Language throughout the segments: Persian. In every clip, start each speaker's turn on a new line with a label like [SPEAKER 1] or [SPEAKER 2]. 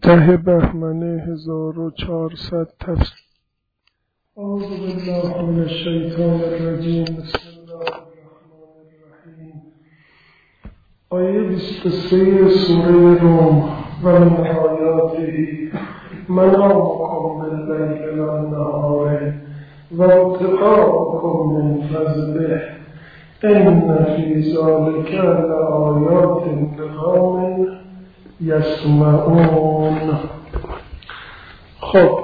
[SPEAKER 1] 10 بهمن 1400 تفسیر. اعوذ بالله من الشیطان الرجیم. بسم الله الرحمن الرحیم. آیه 23 سوره روم. و من آیاته منامکم باللیل و النهار و ابتغاءکم من فضله ان فی ذلک لآیات لقوم یسمعون. خب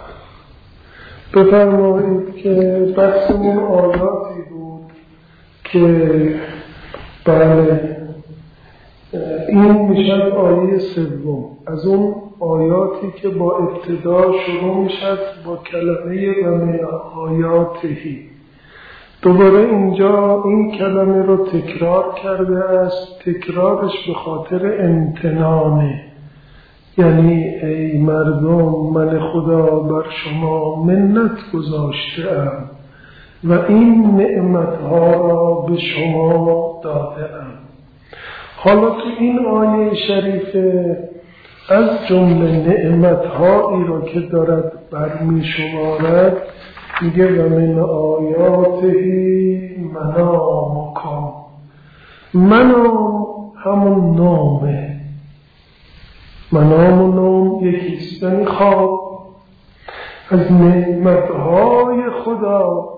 [SPEAKER 1] بفرمایید که بحثمون آیاتی بود که بله این میشد آیه سوم از اون آیاتی که با ابتدا شروع میشد با کلمه و من آیاتهی. دوباره اینجا این کلمه رو تکرار کرده است. تکرارش به خاطر امتنانه، یعنی ای مردم من خدا بر شما منت گذاشته‌ام و این نعمتها را به شما داده‌ام. حالا تو این آیه شریفه از جمله نعمتهایی را که دارد برمی شمارد میگه و من آیاتهی منامکم. منام همون نامه، منام و نام یکیست، یعنی خواب. از نعمتهای خدا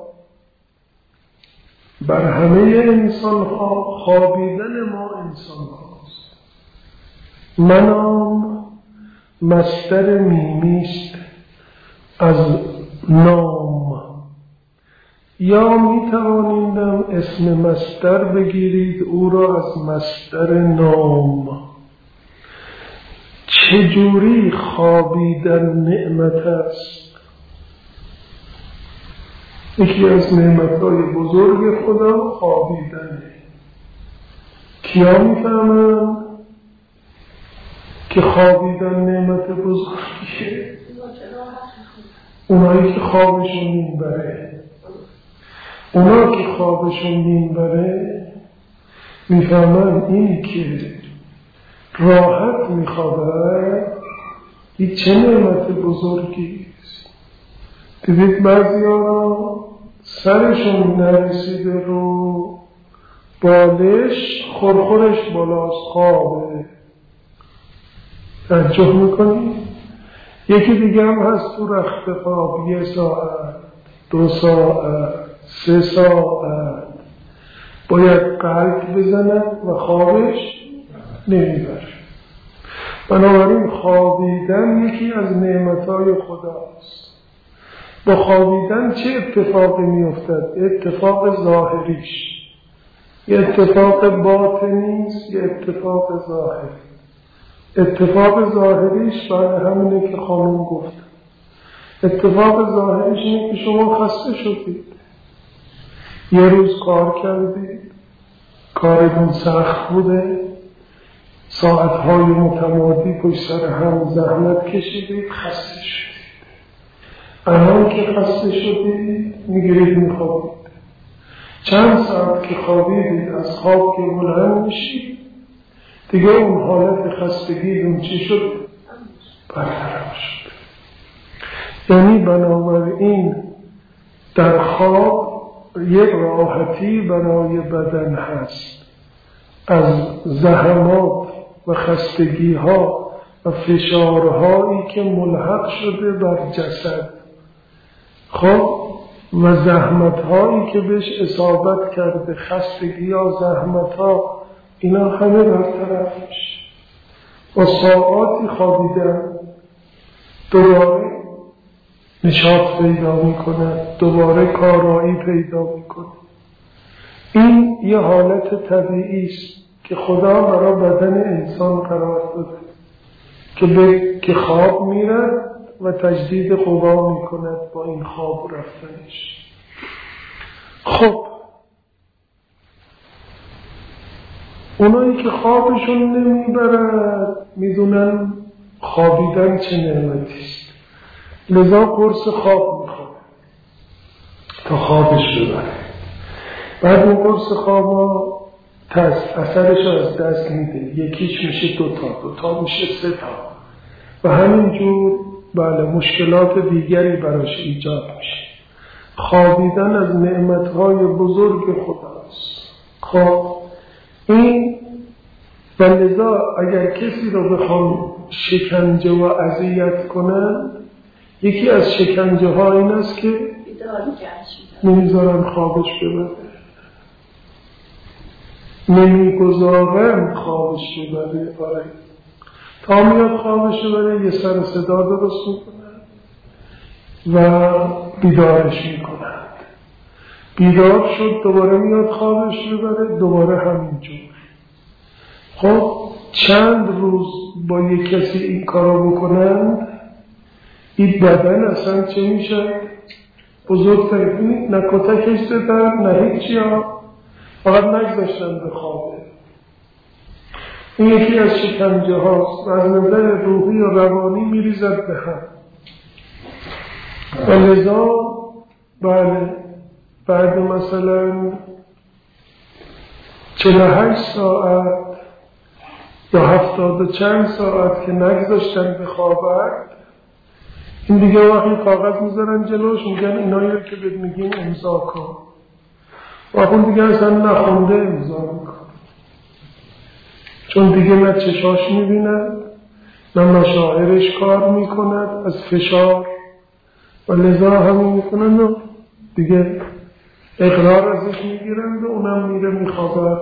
[SPEAKER 1] بر همه انسان ها خوابیدن ما انسان هاست. منام مصدر میمیست از نام، یا می توانیدم اسم مصدر بگیرید او را از مصدر نام. چجوری خوابیدن نعمت است؟ یکی از نعمتهای بزرگ خدا خوابیدنه. کیا میفهمن که خوابیدن نعمت بزرگیه؟ اونایی که خوابشون میبره. اونا که خوابشون میبره میفهمن اینی که راحت میخوابه این چه نعمت بزرگی است. دیدید بعضی ها سرشون نرسیده رو بالش، خورخورش بالاست، خوابه. توجه میکنید؟ یکی دیگه هم هست تو رخت خواب 1 ساعت 2 ساعت 3 ساعت باید قلب بزند و خوابش نمیبره. بنابراین خوابیدن یکی از نعمتهای خداست. با خوابیدن چه اتفاقی میافتد؟ اتفاق ظاهریش، یه اتفاق باطنیست، یه اتفاق ظاهری. اتفاق ظاهریش بعد همینه که خانم گفت. اتفاق ظاهریش اینه که شما خسته شدید، یه روز کار کردید، کارتون سخت بوده، ساعتهای متمادی پشت سر هم زحمت کشیدید، خسته شدید. الان که خسته شدید میگیرید میخوابید. چند ساعت که خوابیدید از خواب که بلند میشید دیگه اون حالت خستگی اون چی شد؟ برطرف شد. یعنی بنابراین در خواب یک راحتی برای بدن هست از زحمات و خستگی ها و فشارهایی که ملحق شده بر جسد، خب و زحمت هایی که بهش اصابت کرده، خستگی ها، زحمت ها، اینا همه برطرف میشه. با ساعاتی خوابیدن دوباره نشاط پیدا میکنه، دوباره کارایی پیدا میکنه. این یه حالت طبیعی است که خدا برای بدن انسان قرار داده که خواب میره و تجدید قوا میکند با این خواب رفتنش. خب اونایی که خوابشون نمیبرد میدونن خوابیدن چه نعمتیست، لذا قرص خواب میخواد تا خوابش ببره. بعد اون قرص خواب اثرش رو از دست میده. یکیش میشه 2 تا، 2 تا میشه 3 تا. و همینجور بله مشکلات دیگری براش ایجاد میشه. خوابیدن از نعمتهای بزرگ خداست. خب این و لذا اگر کسی رو بخوام شکنجه و اذیت کنن، یکی از شکنجه ها این است که نمیذارن خوابش ببره، نمیگذارن خوابش ببره. آره تا میاد خوابش ببره یه سر صدا درست میکنن و بیدارش میکنن. بیدار شد دوباره میاد خوابش ببره، دوباره همینجور. خب چند روز با یک کسی این کارو بکنن، این بدن اصلا چه میشه؟ بزرگترین نه کتکش زدن نه هیچی ها، فقط نگذاشتن به خوابه. این یکی از شکنجه هاست و از نظر روحی و روانی میریزد به هم. و لذا بله بعد مثلا 48 ساعت یا 70 و چند ساعت که نگذاشتن به خوابت، این دیگه وقتی کاغذ میذارن جلوش میگن اینایی رو که بهت میگیم امضا کن، و اون دیگه اصلا نخونده امضا میکن، چون دیگه نه چشاش میبیند نه مشاعرش کار میکند از فشار، و لذا همین میکنن و دیگه اقرار ازش میگیرند و اونم میره میخوابد.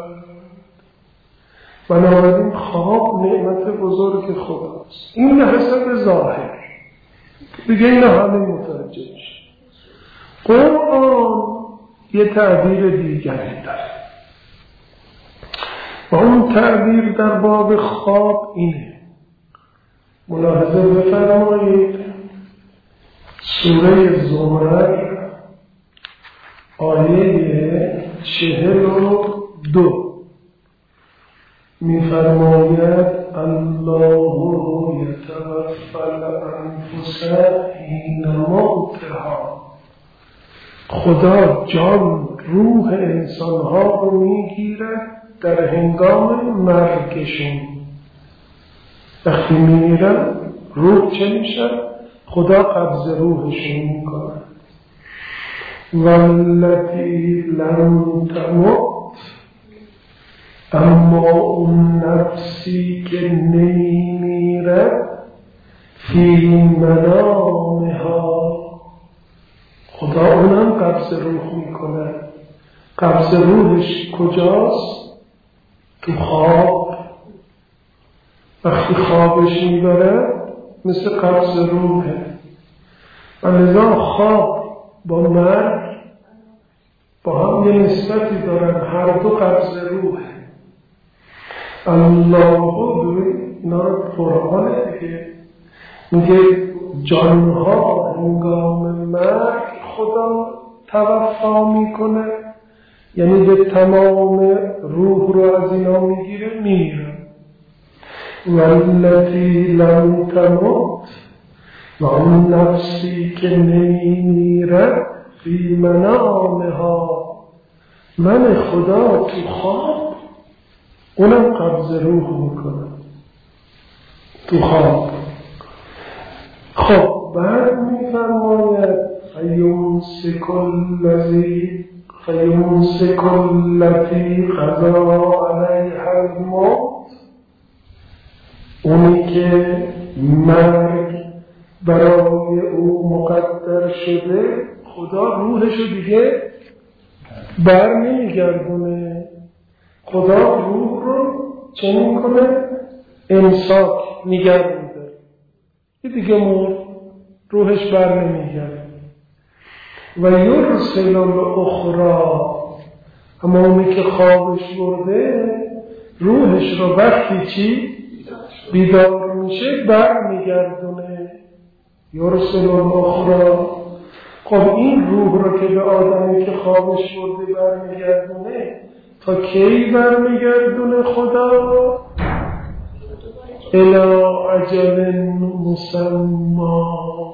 [SPEAKER 1] بنابراین خواب نعمت بزرگ خداست. این به حسب ظاهر دیگه این همه متوجه میشه. قرآن یه تعبیر دیگری داره و اون تعبیر در باب خواب اینه. ملاحظه بفرمایید سوره زمر آیه 42 میفرماید الله یتوفی الانفس حین موتها، خدا جان روح انسانها رو میگیرد در هنگام مرگشون. وقتی میمیرن روح چه میشه؟ خدا قبض روحشون میکنه. والتی لم تمت، اما اون نفسی که نمیمیره فی منامها، خدا اونم قبض روح میکنه. قبض روحش کجاست؟ تو خواب. وقتی خوابش میبره مثل قبض روحه. و لذا خواب با مرگ با هم یه نسبتی دارن، هر دو قبض روحه. الله اینا رو قرآنه دیگه میگه جانها هنگام مرگ خدا توفا میکنه، یعنی به تمام روح رو از اینا میگیره میمیرن. والتی لم تمت، و اون نفسی که نمیمیره فی منامها، من خدا تو خواب اونم قبض روح میکنه تو خواب. خب بعد میفرماید فیمسک التی قضا علیها الموت، اونی که مرگ برای او مقدر شده خدا روحشو دیگه بر نمیگردونه. خدا روح رو چه میکنه؟ امساک نگردونه، یه دیگه مرد روحش بر نمیگرده. و یرسل الاخری، اما اونی که خوابش برده روحش رو وقتی چی؟ بیدار میشه بر میگردونه. یرسل الاخری. خب این روح رو که به آدمی که خوابش برده بر میگردونه تا کی بر میگردونه خدا؟ الی اجل مسمى،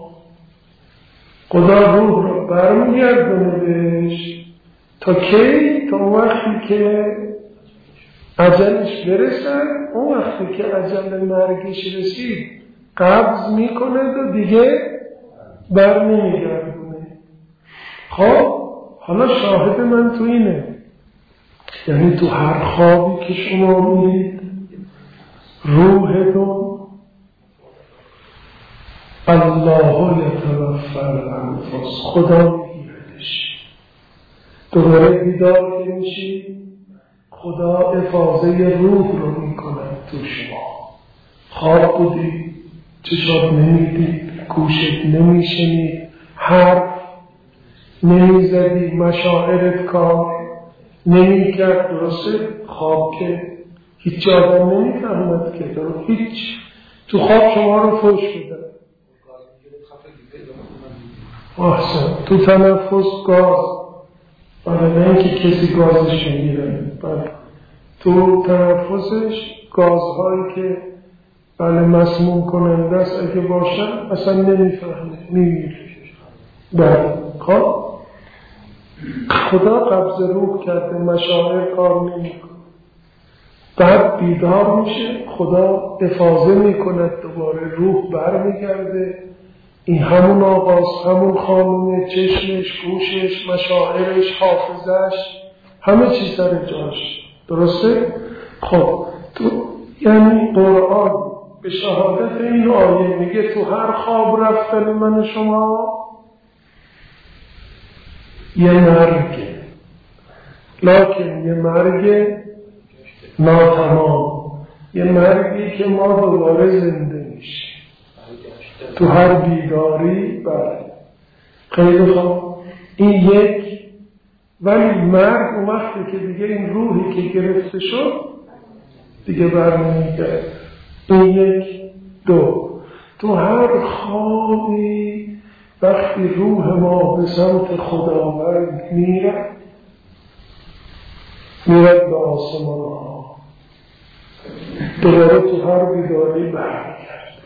[SPEAKER 1] خدا روح رو برمیگردونه بهش تا کی؟ تا وقتی که اجلش برسه. اون وقتی که اجل مرگش رسید قبض میکنه و دیگه بر نمیگردونه. خب حالا شاهد من تو اینه، یعنی تو هر خوابی که شما میرید روحتون الله یتوفی الانفس، خدا میگیردش. دوباره بیدار که میشی خدا افاضه روح رو میکنه تو شما. خواب بودی، چشات نمیدید، گوشت نمیشنید، حرف نمیزدی، مشاعرت کار نمیکرد. درسته؟ خواب که هیچ آدم نمیفهمد که هیچ. تو خواب شما رو فوش بده. احسن. تو تنفس گاز، برای نه اینکه کسی گازش میگیره، تو تنفسش گازهایی که مسموم کننده است اگه باشن اصلا نمیفهمه، میمیره. خب خدا قبض روح کرده، مشاعر کار نمیکنه. بعد بیدار میشه، خدا افاضه میکنه، دوباره روح برمیگرده. این همون آغاز، همون خانومه، چشمش، گوشش، مشاعرش، حافظش، همه چیز سر جاش. درسته؟ خب تو یعنی قرآن به شهادت این آیه میگه تو هر خواب رفتن من شما یه مرگه، لکن یه مرگ ناتمام، یه مرگی که ما دوباره زنده میشه تو هر بیداری. بله خیلی خوب. این یک. ولی مرگ اون وقتی که دیگه این روحی که گرفته شد دیگه برنمیگرده. این یک. دو، تو هر خوابی وقتی روح ما به سمت خداوند میرد به آسمان ها، دوباره تو هر بیداری برمیگرد.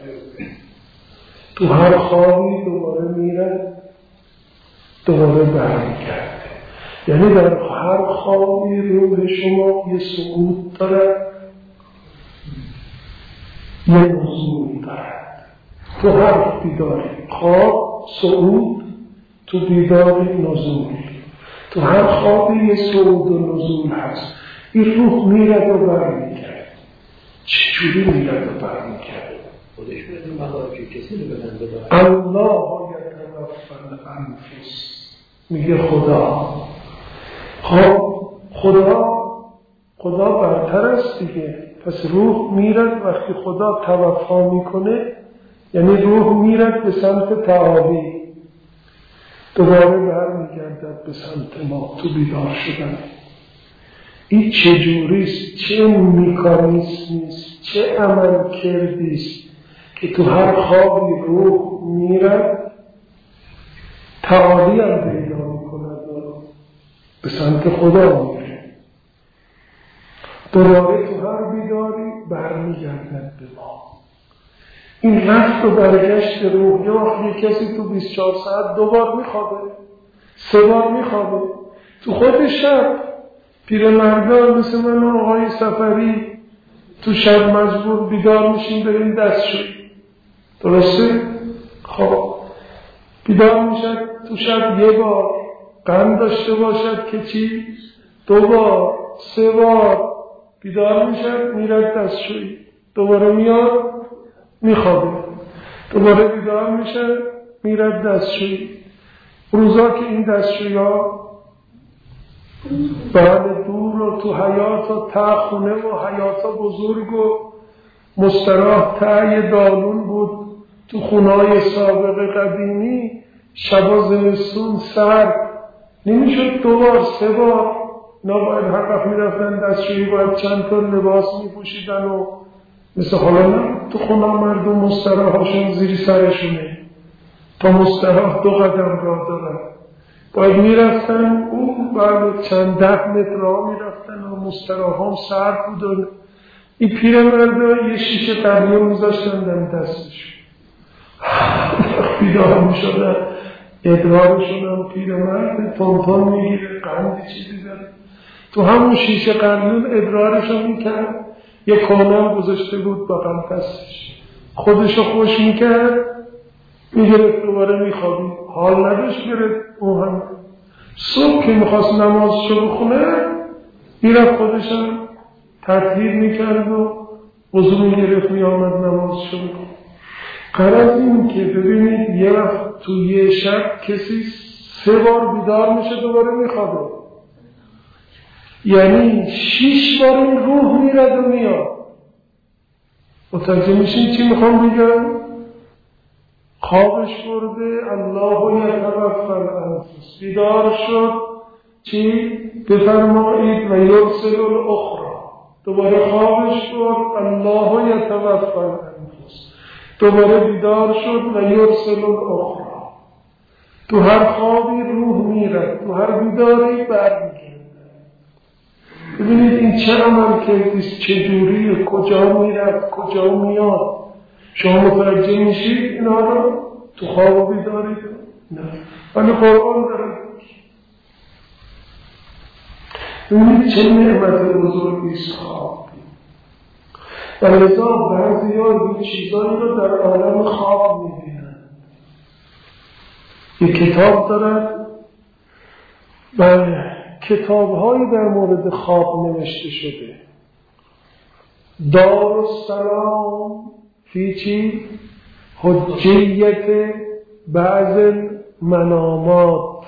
[SPEAKER 1] تو هر خوابی دوباره میرد، دوباره برمیگرده. یعنی در هر خوابی روح شما یه صعود دارد، یه نزول دارد. تو هر بیداری خواب صعود، تو بیداری نزول. تو هر خوابی یه صعود و نزول هست. این روح میرد و برمیگرد. چجوری میرد و برمیگرد؟
[SPEAKER 2] خودش میدون ملاکی کسی رو بدن بدن.
[SPEAKER 1] الله یتوفی الانفس، میگه خدا. خب خدا برتر است دیگه. پس روح میرد، وقتی خدا توفا میکنه یعنی روح میرد به سمت تعالی، دوباره برمیگردد به سمت ما تو بیدار شدن. این چجوریست؟ چه میکانیسمیست؟ چه عمل کردیست که تو هر خوابی روح میرد، تعالی هم پیدا میکند، به سمت خدا میره، دوباره تو هر بیداری برمیگردد به ما. این رفت و برگشت روح. یه وقت کسی تو 24 ساعت 2 بار میخوابه، 3 بار میخوابه. تو خود شب پیرمردان مثل من و آقای سفری تو شب مجبور بیدار میشیم بریم دستشویی. درسته؟ خب بیدار میشد تو شب 1 بار، غم داشته باشد که چی؟ 2 بار، 3 بار بیدار میشد میرد دستشویی، دوباره میاد میخوابه، دوباره بیدار میشد میرد دستشویی. روزا که این دستشویی ها بعد دور و تو حیات و ته خونه و حیات ها بزرگ و مستراح ته دالون بود تو خونه‌های سابق قدیمی، شبا زمستون سرد نمیشد 2 بار 3 بار. باید هر وقت میرفتن دستشویی باید چند تا لباس میپوشیدن و مثل حالا نه تو خونه مردم مستراحاشون زیر سرشونه، تا مستراح 2 قدم راه دارن، باید میرفتن اون بعد چند 10 متر راه میرفتن و مستراح هم سرد بود. این پیرمردا یه شیشه قهوه میذاشتن در دستشون، بیدار میشدن، ادرارشون هم پیرمرد تونتون میگیره، قندی چیزی داره، تو همون شیشه قندون ادرارشون میکرد. یه کانم گذاشته بود بغل دستش، خودشو خوش میکرد، میگرفت دوباره میخوابید، حال نداشت گرفت. اون هم صبح که میخواست نمازشو بخونه میرفت خودشو تطهیر میکرد و وضو میگرفت میامد نمازشو بخونه. قرار این که ببینید یه وقت تو یه شب کسی 3 بار بیدار میشه دوباره میخوابه، یعنی 6 بار این روح میرد و میاد. متوجه میشین چی میخوام بگم؟ خوابش برده، الله یتوفی الانفس، بیدار شد چی؟ بفرمایید و یرسل الاخری، دوباره خوابش برد، الله یتوفی الانفس، دوباره بیدار شد و یرسل الاخری. تو هر خوابی روح میرد، تو هر بیداری برمیگرد. ببینید این چه عمل کردیست، چجوری، کجا میرد، کجا میاد. شما متوجه میشید اینا رو تو خواب و بیداری؟ نه، ولی قرآن داره. ببینید چه نعمت بزرگیست خواب. و لذا بعضی ها یه چیزایی رو در عالم خواب میبینن. یه کتاب دارد و کتاب‌هایی در مورد خواب نوشته شده. دارالسلام فی چی؟ حجیت بعض منامات.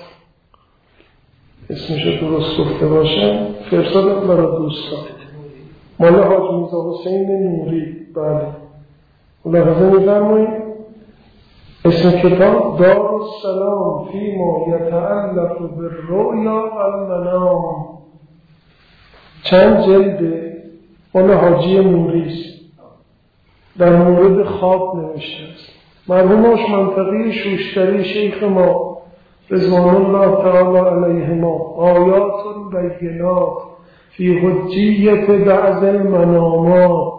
[SPEAKER 1] اسمشو درست گفته باشم فرستادم برای دوستان. مال حاج میرزا حسین نوری. بله ملاحظه می‌فرمایید. اسم کتاب دارالسلام فی ما یتعلق بالرؤیا والمنام. چند جلده، مال حاجی موریست، در مورد خواب نوشته است. مرحوم منطقی شوشتری شیخ ما رضوان الله تعالی علیهما آیات بینات فی حجیت بعض المنامات.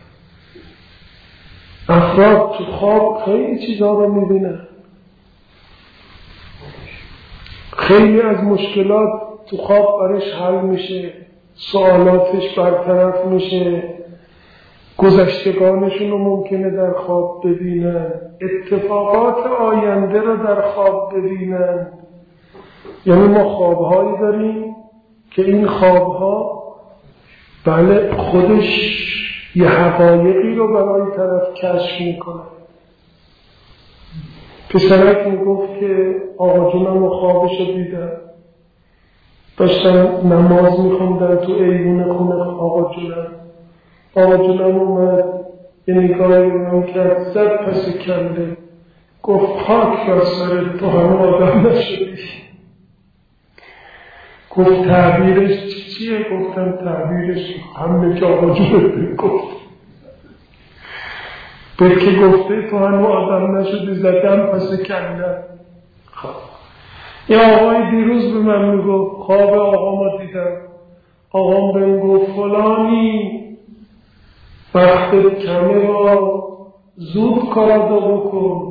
[SPEAKER 1] افراد تو خواب خیلی چیزا رو میبینن، خیلی از مشکلات تو خواب برش حل میشه، سوالاتش برطرف میشه، گذشتگانشون رو ممکنه در خواب ببینن، اتفاقات آینده رو در خواب ببینن. یعنی ما خوابهایی داریم که این خوابها بله خودش یه حقایقی رو برای طرف کشف میکنه. پسرک میگفت که آقا جونم و خوابش رو دیدم، داشتن نماز میخوندن تو ایوون خونه آقا جونم اومد یه نگاهی رو کرد، زد پس کنده، گفت خاک بر سرت، تو همه آدم نشدی. گفت تعبیرش چیه؟ گفتم تعبیرش همه که آقا جونم گفت بلکه گفته تو همه آدم نشدی، زدم پس کندم. خب یه آقای دیروز به من میگفت خواب آقا ما دیدم، آقام بهم گفت فلانی وقت کمه و زود کارا بکن.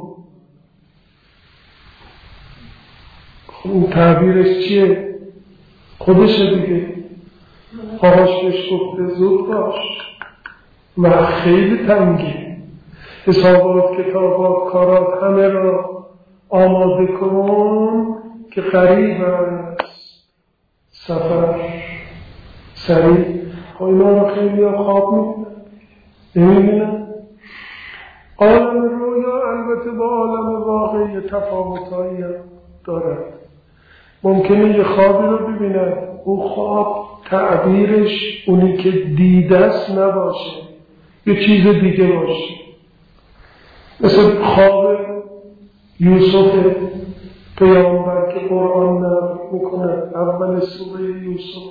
[SPEAKER 1] اون تعبیرش چیه؟ خودشه دیگه. آقاش بهش گفته زود باش و خیلی تنگه، حسابات کتابات کارات همه را آماده کن که قریب است سفر سریع. اینا رو خیلی ها خواب نمی‌بینن. عالم رویا البته با عالم واقعی تفاوتایی دارد. ممکنه یه خوابی رو ببینن، اون خواب تعبیرش اونی که دیده است نباشه، یه چیز دیگه باشه. مثل خواب یوسف پیامبر که قرآن نقل میکنه، اول سوره یوسف.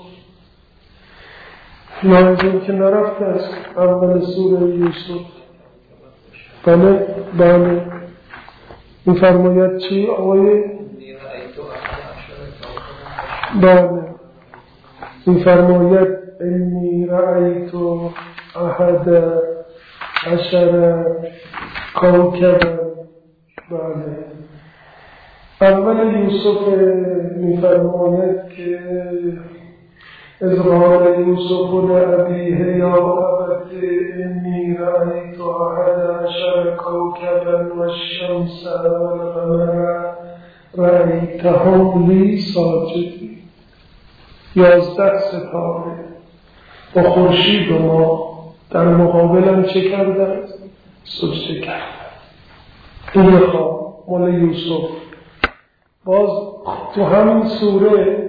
[SPEAKER 1] یادتون که نرفته است اول سوره یوسف. بله میفرماید چی آقای؟ بله میفرماید انی رأیت احد عشر کوکبا. بله اول یوسف میفرماید که اذ قال یوسف لأبیه یا ابت انی رأیت احد عشر كوكبا والشمس والقمر رأيتهم لي ساجدين. 11 ستاره با خورشید و ما در مقابلم چه کردن؟ سجده کردن. این خواب مال یوسف. باز تو همین سوره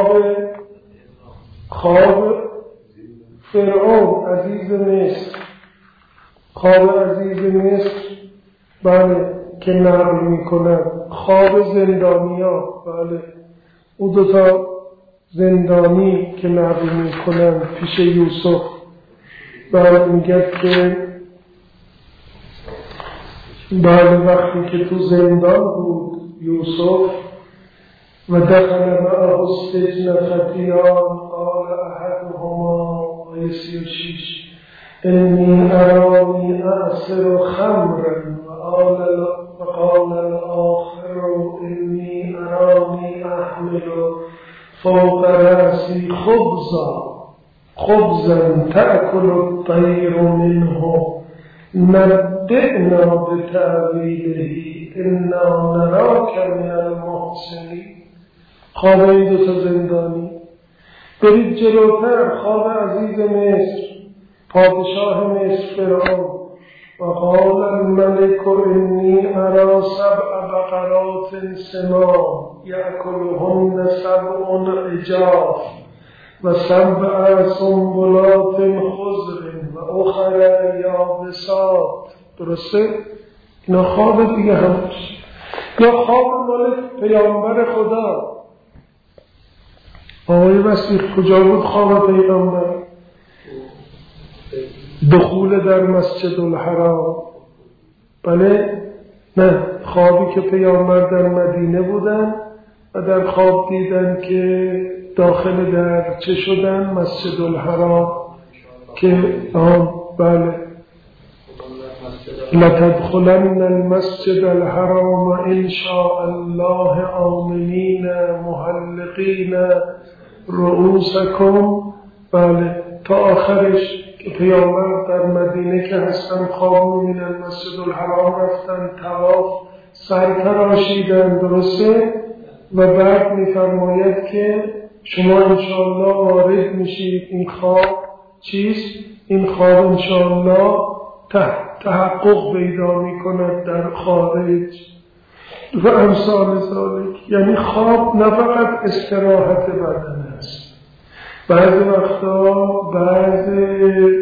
[SPEAKER 1] خواب فرعون عزیز مصر، خواب عزیز مصر بله که نقل میکنن، خواب زندانیا بله او دوتا زندانی که نقل میکنن پیش یوسف بله میگه که بله وقتی که تو زندان بود یوسف و دخل معه السجن فتیان قال احدهما آیه 36 انی ارانی اعصر خمرا وقال الاخر انی ارانی احمل فوق رأسی خبزا تأكل الطير منه نبئنا بتأویله انا نراک من المحسنین. خواب این دو تا زندانی. برید جلوتر، خواب عزیز مصر، پادشاه مصر فرعون. وقال الملك انی ارى 7 بقرات سمان یأکلهن 7 عجاف و 7 سنبلات خضر و اخر یابسات. درسته؟ اینا خواب دیگه همش. یا خواب مال پیامبر خدا. آقای وسیع کجا بود خواب پیامبر؟ دخول در مسجد الحرام. بله؟ نه، خوابی که پیامبر در مدینه بودن و در خواب دیدن که داخل در چه شدن؟ مسجد الحرام که بله لتدخلن المسجد الحرام ان شاء الله آمنین محلقین رؤوسکم. بله تا آخرش که پیامبر در مدینه که هستن خواب می‌بینن مسجد الحرام رفتن طواف سر تراشیدن. درسته؟ و بعد می‌فرماید که شما انشاءالله وارد میشید. این خواب چیست؟ این خواب انشاءالله تحقق پیدا می‌کند در خارج و امثال ذالک. یعنی خواب نه فقط استراحت بدن است، بعضی وقتا بعضی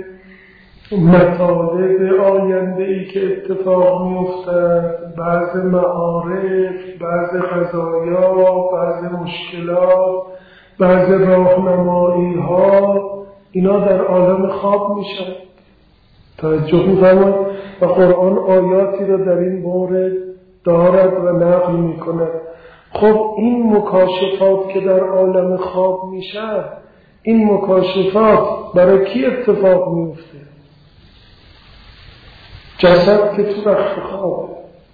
[SPEAKER 1] مطالب آینده‌ای که اتفاق می‌افتد، بعضی معارف، بعضی قضایا، بعضی مشکلات، بعضی راهنمایی‌ها، اینا در عالم خواب میشن. توجه می‌فرمایید؟ و قرآن آیاتی را در این مورد دارد و نقل می‌کند. خب این مکاشفات که در عالم خواب میشه، این مکاشفات برای کی اتفاق میفته؟ جسد که تو رخت خوابه،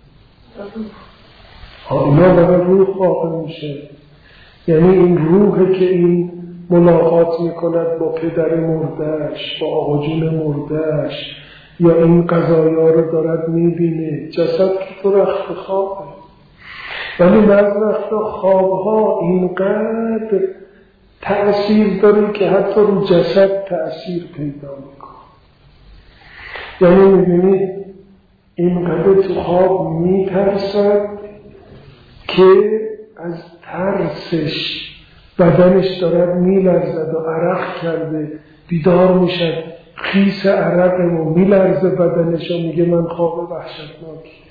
[SPEAKER 1] اینا برای روح واقع میشه. یعنی این روحه که این ملاقات میکند با پدر مردهش، با آقا جون مردهش، یا این قضایا رو دارد میبینه. جسد که تو رخت خوابه. ولی بعضی وقتا خوابها اینقدر تأثیر داره که حتی رو جسد تأثیر پیدا میکنه. یعنی میبینید اینقدر تو خواب میترسد که از ترسش بدنش دارد میلرزد و عرق کرده، بیدار میشد، خیس عرقه و میلرزه بدنش و میگه من خواب وحشتناکی.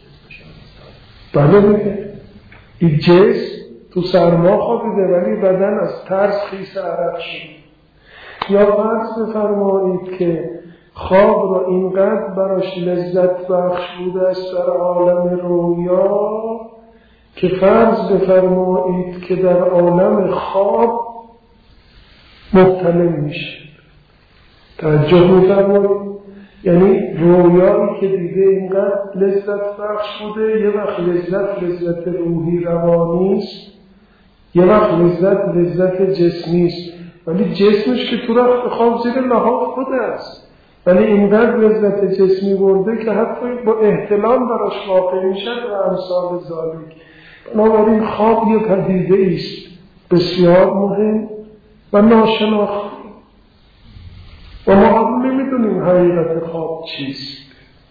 [SPEAKER 1] بله میگه این جسم تو سرما خوابیده ولی بدن از ترس خیس عرق شد. یا فرض بفرمایید که خواب را اینقدر براش لذت بخش بوده است در عالم رویا که فرض بفرمایید که در عالم خواب مبتلا میشه. توجه می‌فرمایید؟ یعنی رویایی که دیده اینقدر لذت بخش بوده، یه وقت لذت روحی روانی است، یه وقت لذت جسمی است. ولی جسمش که تو رخت خواب زیر لحاف بوده است، ولی اینقدر لذت جسمی برده که حتی با احتلام براش واقع میشه و امثال ذالک. بنابراین خواب یه پدیده است بسیار مهم و ناشناخته و ما نمیدونیم حقیقت خواب چیست.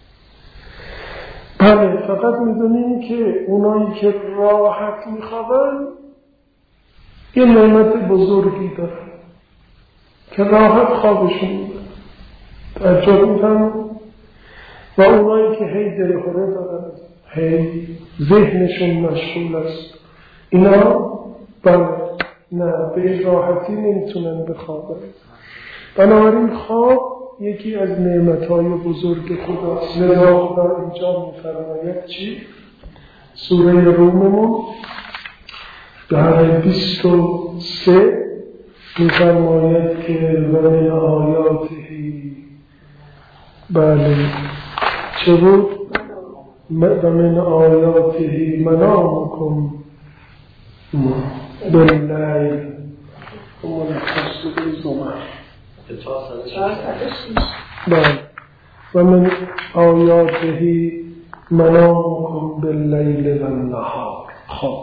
[SPEAKER 1] بله، فقط میدونیم که اونایی که راحت میخوابن یه نعمت بزرگی دارن که راحت خوابشون میبرن. تعجب میکنم. و اونایی که هی دلخوره دارن، هی ذهنشون مشغول است، اینا بله نه به راحتی نمیتونن بخوابن. بنابراین خواب یکی از نعمتهای بزرگ خداست. لذا خدا اینجا میفرماید چی؟ سوره روممون در 23 میفرماید که من آیاتهی، بله چه بود؟ من آیاتهی منامکم باللیل و منخص بالزمر. بله و من آیاتهی منامکم باللیل و النهار. خب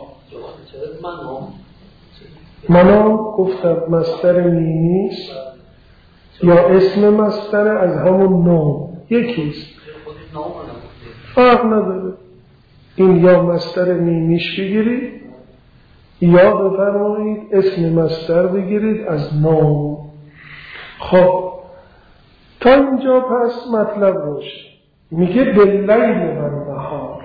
[SPEAKER 1] منام گفتم مصدر میمیست یا اسم مصدر از همون نوم یکیست، فرق نداره. این یا مصدر میمیش بگیرید یا بفرمایید اسم مصدر بگیرید از نوم. خب تا اینجا پس مطلب روش میگه باللیل و النهار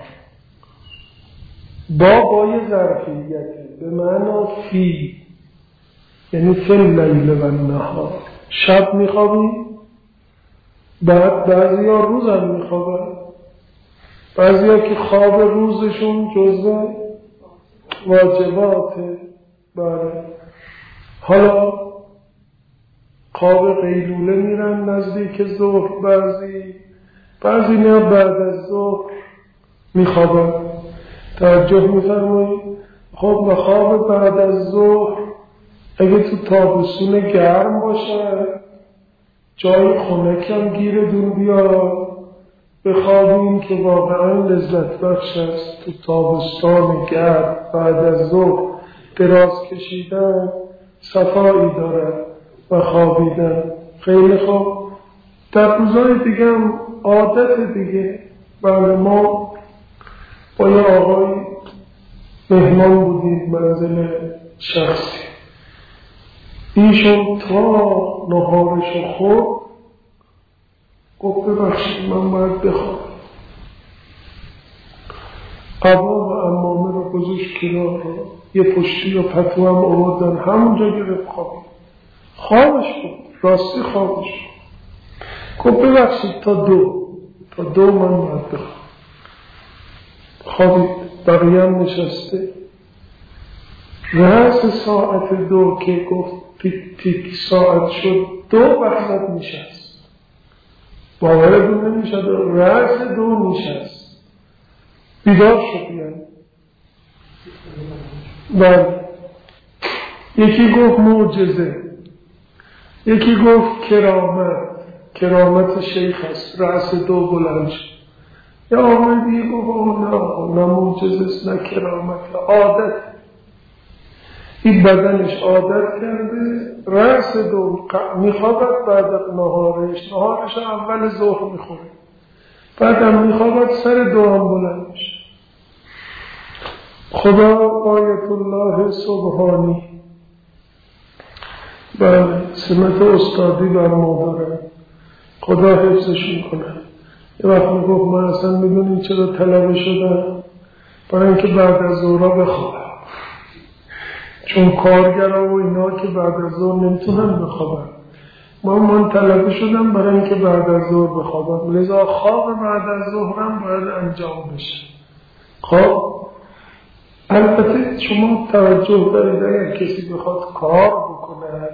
[SPEAKER 1] با یه ظرفیتی به معنی فی، یعنی فی اللیل و النهار. شب میخوابی، بعد بعضی ها روز هم میخوابن، بعضی ها که خواب روزشون جزء واجباته. بله حالا خواب قیلوله میرن نزدیک ظهر، بعضی نه بعد از ظهر میخوابن. توجه میفرمایید. خب و خواب بعد از ظهر اگه تو تابستون گرم باشه جای خنکم گیر دور بیار بخوابیم که واقعا لذت بخش است. تو تابستان گرم بعد از ظهر دراز کشیدن صفایی داره و خوابیدن. خیلی خوب. در روزهای دیگه هم عادت دیگه. بله ما با یه آقای مهمان بودیم منزل شخصی، ایشون تا نهارشو خورد گفت ببخشید من باید بخوابم. قبا و عمامه رو گذاشت کنار، یه پشتی و پتو هم آوردن همونجا گرفت خوابش بود. راستی خوابش بود. گفت ببخشید تا دو من باید بخوابم. خوابید. بقیه هم نشسته. رأس ساعت 2 که گفت تیک ساعت شد 2 وقت نشست. باورتون نمیشد. رأس 2 نشست. بیدار شد. یعنی بله. یکی گفت معجزه، یکی گفت کرامت شیخ است. رأس 2 بلند شد. یا آقای دیگه گفت نه معجزه است نه کرامت، عادت. این بدنش عادت کرده. رأس 2 میخوابد بعد نهارش اول ظهر میخوره، بعدم میخوابد سر 2 هم بلند میشه. خدا آیت الله سبحانی بله سمت استادی بر ما داره. خدا حفظشون کنه. یه وقت میگفت من اصلا میدونیم چرا طلبه شدم؟ برای اینکه بعد از ظهر بخوابم، چون کارگرها و اینا که بعد از ظهر نمیتونن بخوابن. من طلبه شدم برای اینکه بعد از ظهر بخوابم، لذا خواب بعد از ظهرم باید انجام بشه. خب البته شما توجه دارید اگر کسی بخواد کار بکنه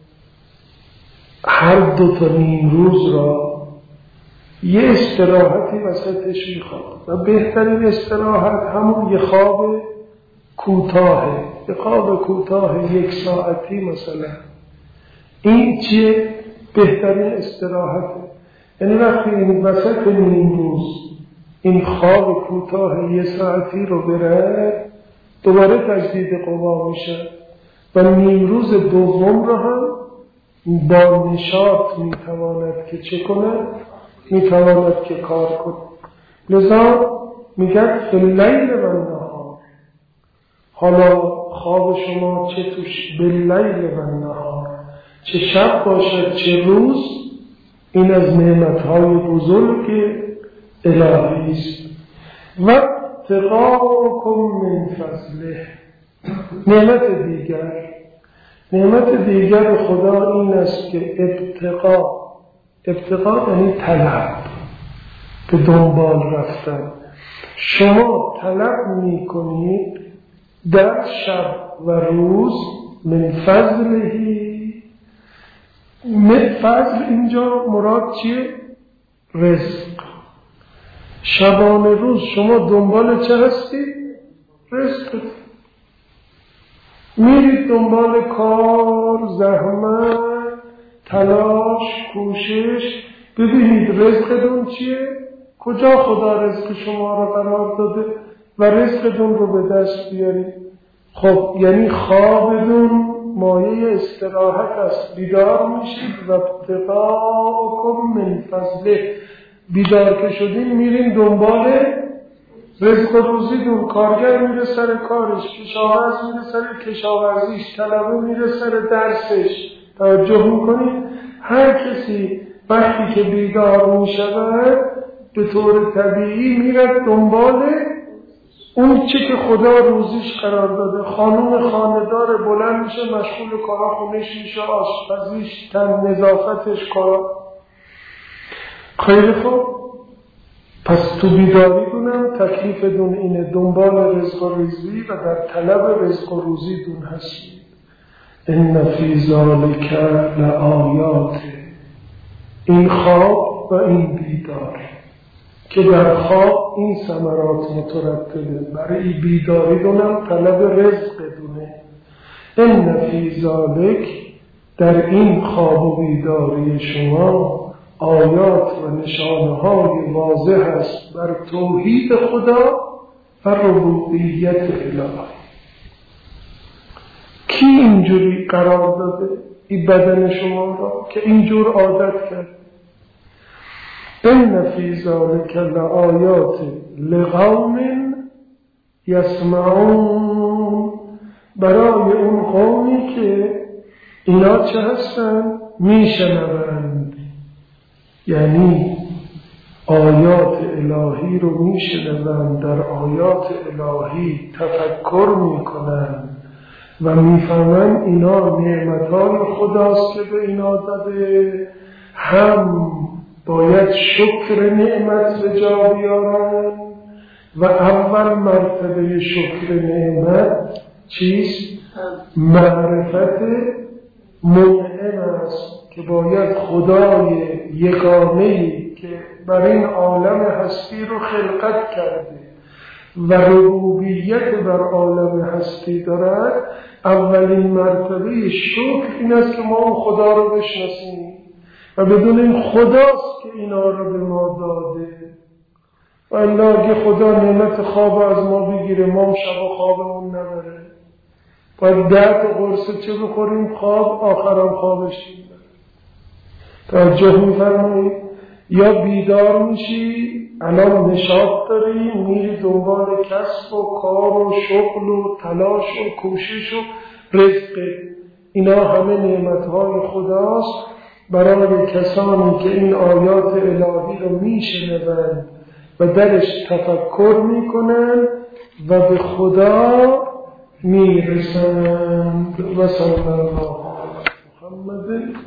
[SPEAKER 1] هر 2 تا نیم روز را یه استراحتی وسطش میخواد و بهترین استراحت همون یه خواب کوتاهه. یه خواب کوتاه 1 ساعتی مثلا. این چیه؟ بهترین استراحته. یعنی وقتی این وسط نیم روز این خواب کوتاه 1 ساعتی رو بره دوباره تجدید قوا میشه و نیم روز دوم رو هم با نشاط میتواند که چه کنه؟ میتواند که کار کنه. لذا میگه فی اللیل و النهار، حالا خواب شما چه توش باللیل و النهار، چه شب باشد چه روز، این از نعمتهای بزرگ الهی است. و ابتغاءکم من فضله. نعمت دیگر خدا این است که ابتغاء یعنی طلب، به دنبال رفتن. شما طلب میکنید در شب و روز من فضلهی. فضل اینجا مراد چیه؟ رزق. شبانه روز شما دنبال چه هستید؟ رزق. میرید دنبال کار، زحمت، تلاش، کوشش، ببینید رزقتون چیه؟ کجا خدا رزق شما را قرار داده و رزقتون رو به دست بیارید. خب یعنی خوابتون مایه استراحت است، بیدار میشید و ابتغاءکم من فضله، بیدار که شدین میرین دنبال رزق و روزیتون. کارگر میره سر کارش، کشاورز میره سر کشاورزیش، طلبه میره سر درسش. توجه میکنید هر کسی وقتی که بیدار میشود به طور طبیعی میره دنبال اون چی که خدا روزیش قرار داده. خانم خانه‌دار بلند میشه مشغول کارا خونش میشه، آشپزیش، نظافتش، کارا. خیلی خوب، پس تو بیداری دونم تکلیف دون اینه، دنبال رزق و روزی و در طلب رزق و روزی دون هستید. ان فی ذلک لآیات، این خواب و این بیدار که در خواب این ثمرات مترتبه، برای بیداری دونم طلب رزق دونه. ان فی ذلک، در این خواب و بیداری شما آیات و نشانه‌های واضح است بر توحید خدا و ربوبیت الهی. کی اینجوری قرار داده این بدن شما را که اینجور عادت کرد؟ ان فی ذلک لآیات لقوم یسمعون، برای اون قومی که اینا چه هستن؟ میشنوند. یعنی آیات الهی رو میشنوند، در آیات الهی تفکر میکنند و میفهمند اینا نعمتهای خداست که به اینا داده، هم باید شکر نعمت به جا بیارن و اول مرتبه شکر نعمت چیست؟ معرفت منعم است که باید خدای یگانه‌ای که بر این عالم هستی رو خلقت کرده و ربوبیت بر عالم هستی دارد. اولین مرتبه شکر این است که ما اون خدا رو بشناسیم و بدون این خداست که اینا رو به ما داده. و الله اگه خدا نعمت خواب از ما بگیره، ما شب خوابمون نبره، باید 10 قرص چه بخوریم خواب آخرام خوابش میبره. توجه میفرمایید؟ یا بیدار میشی، الان نشاط داری، میری دنبال کسب و کار و شغل و تلاش و کوشش و رزق. اینا همه نعمتهای خداست برای کسانی که این آیات الهی رو میشنوند و درش تفکر میکنند و به خدا میرسند. و صلی الله علی محمد